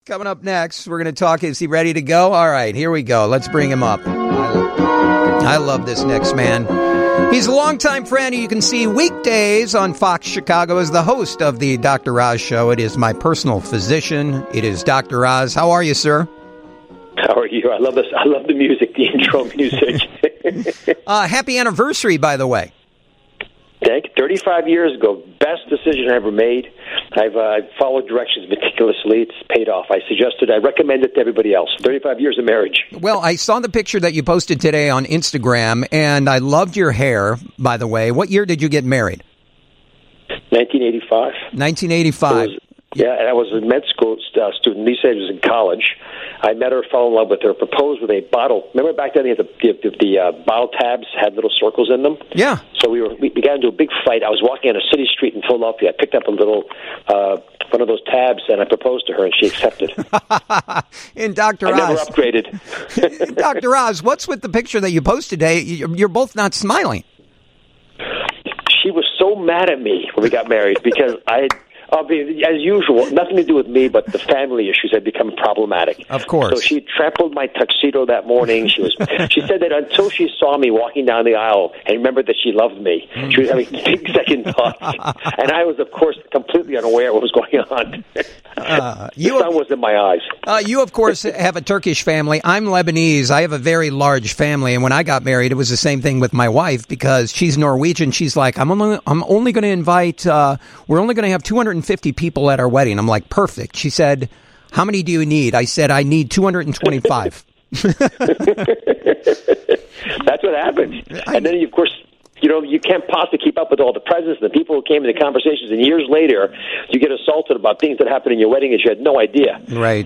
Coming up next, we're going to talk. Is he ready to go? All right, here we go. Let's bring him up. I love this next man. He's a longtime friend who you can see weekdays on Fox Chicago as the host of the Dr. Oz Show. It is my personal physician. It is Dr. Oz. How are you, sir? How are you? I love this. I love the music, the intro music. Happy anniversary, by the way. Thank you. 35 years ago, best decision I ever made. I've followed directions meticulously. It's paid off. I recommend it to everybody else. 35 years of marriage. Well, I saw the picture that you posted today on Instagram, and I loved your hair, by the way. What year did you get married? 1985. 1985. Yeah, and I was a med school student. Lisa was in college. I met her, fell in love with her, proposed with a bottle. Remember back then the bottle tabs had little circles in them? Yeah. So we got into a big fight. I was walking on a city street in Philadelphia. I picked up a little one of those tabs, and I proposed to her, and she accepted. And Dr. Oz. I never upgraded. Dr. Oz, what's with the picture that you posted today? You're both not smiling. She was so mad at me when we got married because as usual, nothing to do with me, but the family issues had become problematic. Of course. So she trampled my tuxedo that morning. She said that until she saw me walking down the aisle and remembered that she loved me, she was having big second thoughts. And I was, of course, completely unaware of what was going on. The sun was in my eyes. You, of course, have a Turkish family. I'm Lebanese. I have a very large family. And when I got married, it was the same thing with my wife because she's Norwegian. She's like, I'm only going to invite, we're only going to have 250 people at our wedding. I'm like, perfect. She said, how many do you need? I said, I need 225. That's what happened. And then, of course, you can't possibly keep up with all the presents and the people who came into conversations. And years later, you get assaulted about things that happened in your wedding that you had no idea. Right.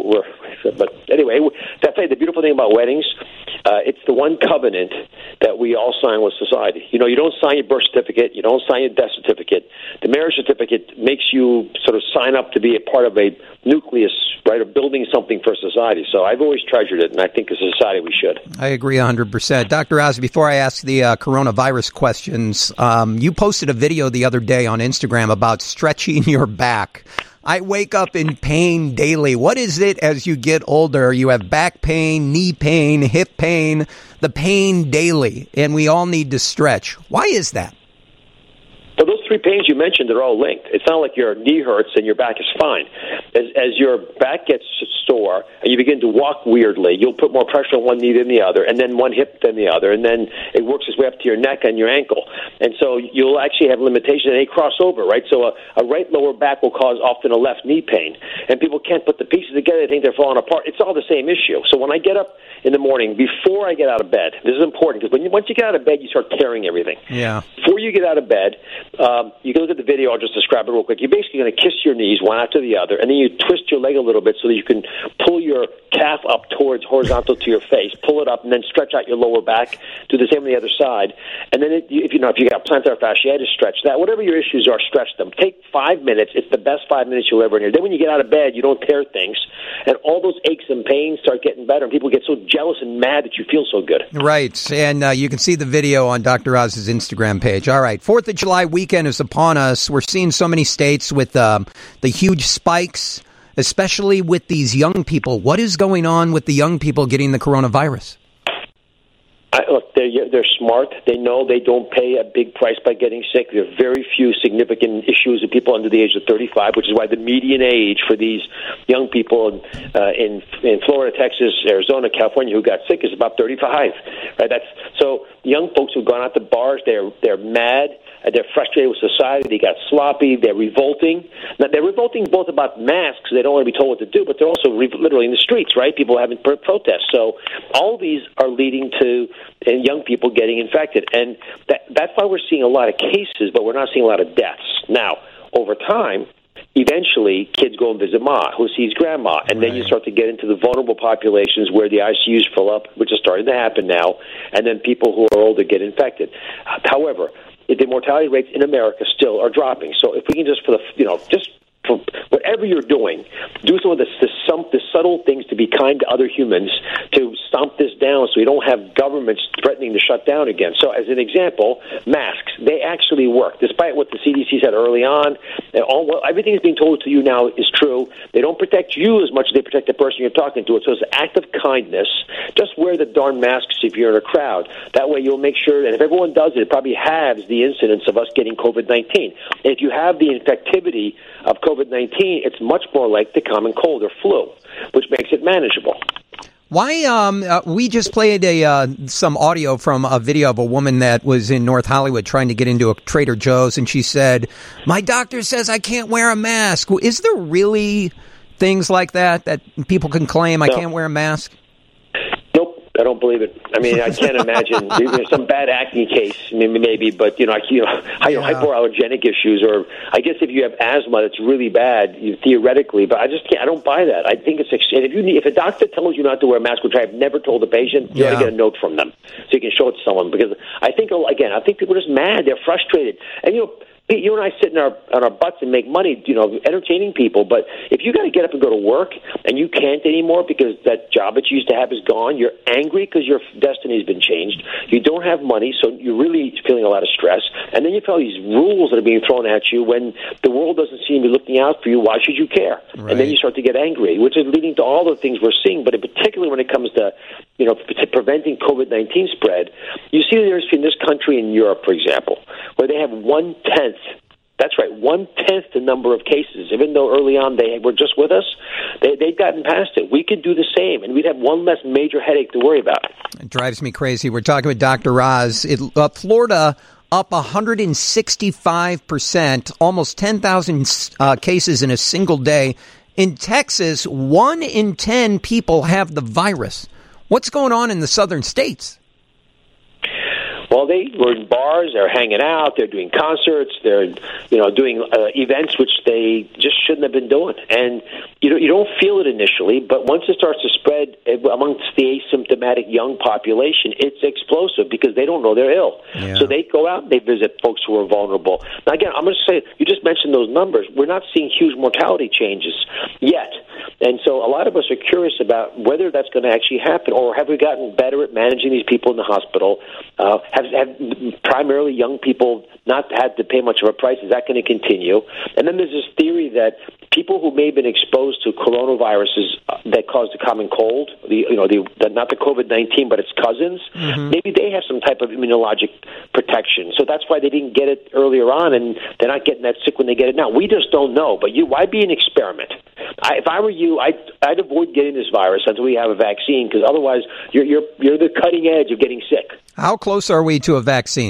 But anyway, the beautiful thing about weddings, it's the one covenant that we all sign with society. You don't sign your birth certificate. You don't sign your death certificate. The marriage certificate makes you sort of sign up to be a part of a nucleus, right, of building something for society. So I've always treasured it, and I think as a society we should. I agree 100%. Dr. Oz, before I ask the coronavirus questions, you posted a video the other day on Instagram about stretching your back. I wake up in pain daily. What is it as you get older? You have back pain, knee pain, hip pain, the pain daily, and we all need to stretch. Why is that? Well, those three pains you mentioned are all linked. It's not like your knee hurts and your back is fine. As your back gets sore and you begin to walk weirdly, you'll put more pressure on one knee than the other, and then one hip than the other, and then it works its way up to your neck and your ankle. And so you'll actually have limitations, and they cross over, right? So a right lower back will cause often a left knee pain, and people can't put the pieces together. They think they're falling apart. It's all the same issue. So when I get up in the morning, before I get out of bed, this is important, because once you get out of bed, you start tearing everything. Yeah. Before you get out of bed, you can look at the video. I'll just describe it real quick. You're basically going to kiss your knees one after the other, and then you twist your leg a little bit so that you can pull your calf up towards horizontal to your face, pull it up, and then stretch out your lower back. Do the same on the other side. And then if you got plantar fasciitis, stretch that. Whatever your issues are, stretch them. Take 5 minutes. It's the best 5 minutes you'll ever hear. Then when you get out of bed, you don't tear things, and all those aches and pains start getting better, and people get so jealous and mad that you feel so good. Right, and you can see the video on Dr. Oz's Instagram page. All right, 4th of July weekend is upon us. We're seeing so many states with the huge spikes, especially with these young people. What is going on with the young people getting the coronavirus? Look, they're smart. They know they don't pay a big price by getting sick. There are very few significant issues with people under the age of 35, which is why the median age for these young people in Florida, Texas, Arizona, California who got sick is about 35. Right? So young folks who've gone out to bars, they're mad. They're frustrated with society. They got sloppy. They're revolting. Now, they're revolting both about masks. They don't want to be told what to do, but they're also literally in the streets, right? People having protests. So all these are leading to young people getting infected. And that's why we're seeing a lot of cases, but we're not seeing a lot of deaths. Now, over time, eventually, kids go and visit Ma, who sees grandma, and then you start to get into the vulnerable populations where the ICUs fill up, which is starting to happen now, and then people who are older get infected. However, the mortality rates in America still are dropping. So if we can just for whatever you're doing, do some of the subtle things to be kind to other humans, to stomp this down so we don't have governments threatening to shut down again. So as an example, masks, they actually work. Despite what the CDC said early on, everything that's being told to you now is true. They don't protect you as much as they protect the person you're talking to. So it's an act of kindness. Just wear the darn masks if you're in a crowd. That way you'll make sure that if everyone does it, it probably halves the incidence of us getting COVID-19. And if you have the infectivity of COVID-19, it's much more like the common cold or flu, which makes it manageable. Why? We just played some audio from a video of a woman that was in North Hollywood trying to get into a Trader Joe's, and she said, "My doctor says I can't wear a mask." Is there really things like that people can claim I can't wear a mask? Nope, I don't believe it. I mean, I can't imagine. There's some bad acne case, maybe, but hypoallergenic issues, or I guess if you have asthma, that's really bad theoretically. But I just can't. I don't buy that. I think if a doctor tells you not to wear a mask, which I've never told a patient, you ought to get a note from them so you can show it to someone. Because I think people are just mad. They're frustrated, and Pete, you and I sit on our butts and make money, entertaining people. But if you got to get up and go to work and you can't anymore because that job that you used to have is gone, you're angry because your destiny's been changed. You don't have money, so you're really feeling a lot of stress. And then you feel these rules that are being thrown at you when the world doesn't seem to be looking out for you. Why should you care? Right. And then you start to get angry, which is leading to all the things we're seeing. But in particular, when it comes to preventing COVID-19 spread, you see there's in this country in Europe, for example, where they have 1/10. That's right, 1/10 the number of cases. Even though early on they were just with us, they've gotten past it. We could do the same, and we'd have one less major headache to worry about. It drives me crazy. We're talking with Dr. Oz. Florida up 165%, almost 10,000 cases in a single day. In Texas, 1 in 10 people have the virus. What's going on in the southern states? Well, they were in bars, they're hanging out, they're doing concerts, they're doing events which they just shouldn't have been doing. And you don't feel it initially, but once it starts to spread amongst the asymptomatic young population, it's explosive because they don't know they're ill. Yeah. So they go out and they visit folks who are vulnerable. Now, again, I'm going to say, you just mentioned those numbers. We're not seeing huge mortality changes yet. And so a lot of us are curious about whether that's going to actually happen, or have we gotten better at managing these people in the hospital? Have primarily young people not had to pay much of a price? Is that going to continue? And then there's this theory that people who may have been exposed to coronaviruses that caused the common cold, not the COVID-19, but its cousins, maybe they have some type of immunologic protection. So that's why they didn't get it earlier on, and they're not getting that sick when they get it now. We just don't know. But why be an experiment? If I were you, I'd avoid getting this virus until we have a vaccine, because otherwise you're the cutting edge of getting sick. How close are we to a vaccine?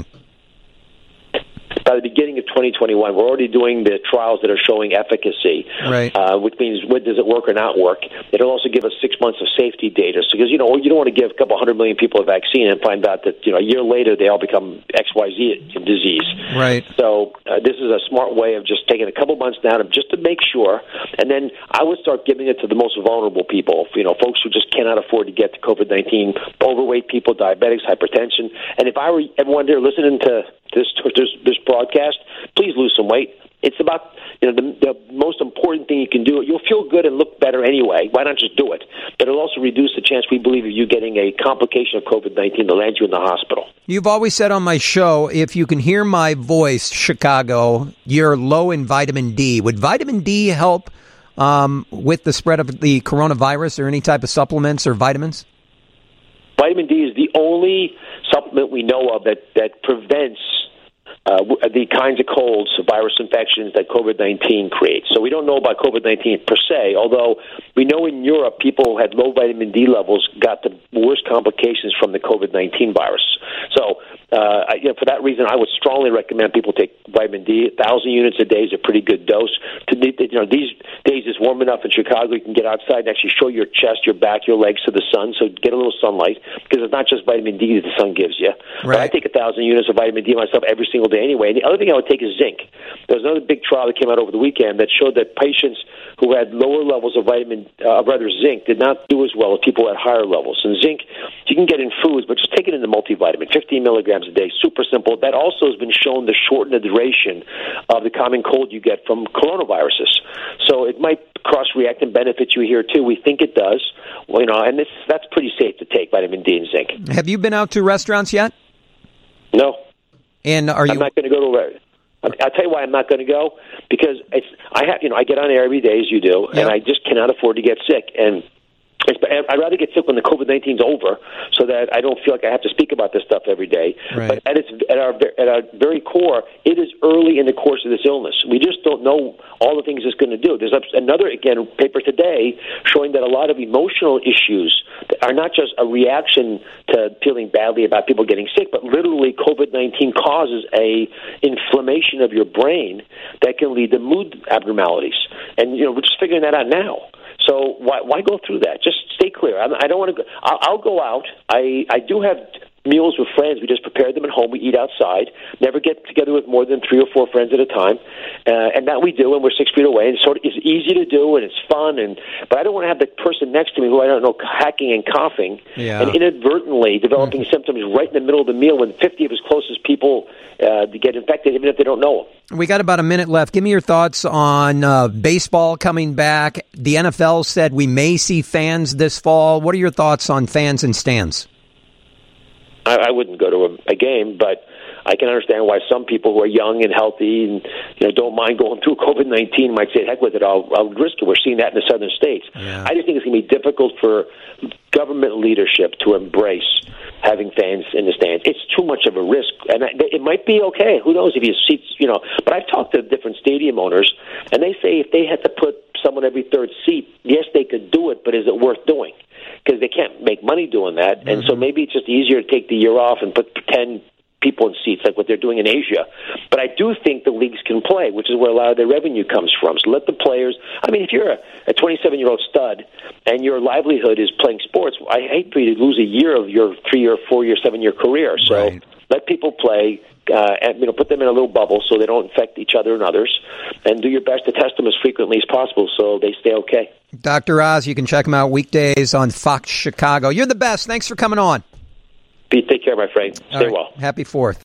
By the beginning of 2021, we're already doing the trials that are showing efficacy, right? Which means does it work or not work. It'll also give us 6 months of safety data. So because you don't want to give a couple 100 million people a vaccine and find out that a year later they all become XYZ disease. Right. So this is a smart way of just taking a couple months now just to make sure, and then I would start giving it to the most vulnerable people. Folks who just cannot afford to get to COVID-19, overweight people, diabetics, hypertension. And if I were everyone there listening to this broadcast, please lose some weight. It's about the most important thing you can do. You'll feel good and look better anyway. Why not just do it? But it'll also reduce the chance, we believe, of you getting a complication of COVID-19 that lands you in the hospital. You've always said on my show, if you can hear my voice, Chicago, you're low in vitamin D. Would vitamin D help with the spread of the coronavirus, or any type of supplements or vitamins? Vitamin D is the only supplement we know of that prevents the kinds of colds, virus infections that COVID-19 creates. So we don't know about COVID-19 per se, although we know in Europe people who had low vitamin D levels got the worst complications from the COVID-19 virus. So for that reason, I would strongly recommend people take vitamin D. 1,000 units a day is a pretty good dose. These days it's warm enough in Chicago, you can get outside and actually show your chest, your back, your legs to the sun, so get a little sunlight, because it's not just vitamin D that the sun gives you. Right. But I take 1,000 units of vitamin D myself every single day anyway. And the other thing I would take is zinc. There was another big trial that came out over the weekend that showed that patients who had lower levels of zinc did not do as well as people who had higher levels. And zinc, you can get in foods, but just take it in the multivitamin, 15 milligrams a day, super simple. That also has been shown to shorten the duration duration of the common cold you get from coronaviruses. So it might cross-react and benefit you here, too. We think it does. Well, and that's pretty safe to take, vitamin D and zinc. Have you been out to restaurants yet? No. And I'm not going to go to I'll tell you why I'm not going to go, because I get on air every day, as you do, and I just cannot afford to get sick. And I'd rather get sick when the COVID-19 is over, so that I don't feel like I have to speak about this stuff every day. Right. But at our very core, it is early in the course of this illness. We just don't know all the things it's going to do. There's another paper today showing that a lot of emotional issues are not just a reaction to feeling badly about people getting sick, but literally COVID-19 causes a inflammation of your brain that can lead to mood abnormalities. And we're just figuring that out now. So why go through that? Just stay clear. I don't want to go. I'll go out. I do have meals with friends. We just prepare them at home. We eat outside. Never get together with more than 3 or 4 friends at a time. And that we do, and we're 6 feet away. And it's easy to do, and it's fun. But I don't want to have the person next to me who I don't know hacking and coughing and inadvertently developing symptoms right in the middle of the meal when 50 of his closest people get infected, even if they don't know him. We got about a minute left. Give me your thoughts on baseball coming back. The NFL said we may see fans this fall. What are your thoughts on fans and stands? I wouldn't go to a game, but I can understand why some people who are young and healthy and don't mind going through COVID-19 might say, heck with it, I'll risk it. We're seeing that in the southern states. Yeah. I just think it's going to be difficult for government leadership to embrace having fans in the stands. It's too much of a risk, and it might be okay. Who knows if you seats, But I've talked to different stadium owners, and they say if they had to put someone every third seat, yes, they could do it, but is it worth doing? Because they can't make money doing that, and so maybe it's just easier to take the year off and put 10 people in seats like what they're doing in Asia. But I do think the leagues can play, which is where a lot of their revenue comes from. So let the players, if you're a 27-year-old stud and your livelihood is playing sports, I hate for you to lose a year of your 3-year, 4-year, 7-year career. So let people play, and put them in a little bubble so they don't infect each other and others, and do your best to test them as frequently as possible so they stay okay. Dr. Oz, you can check him out weekdays on Fox Chicago. You're the best. Thanks for coming on. Pete, take care, my friend. Stay well. Happy 4th.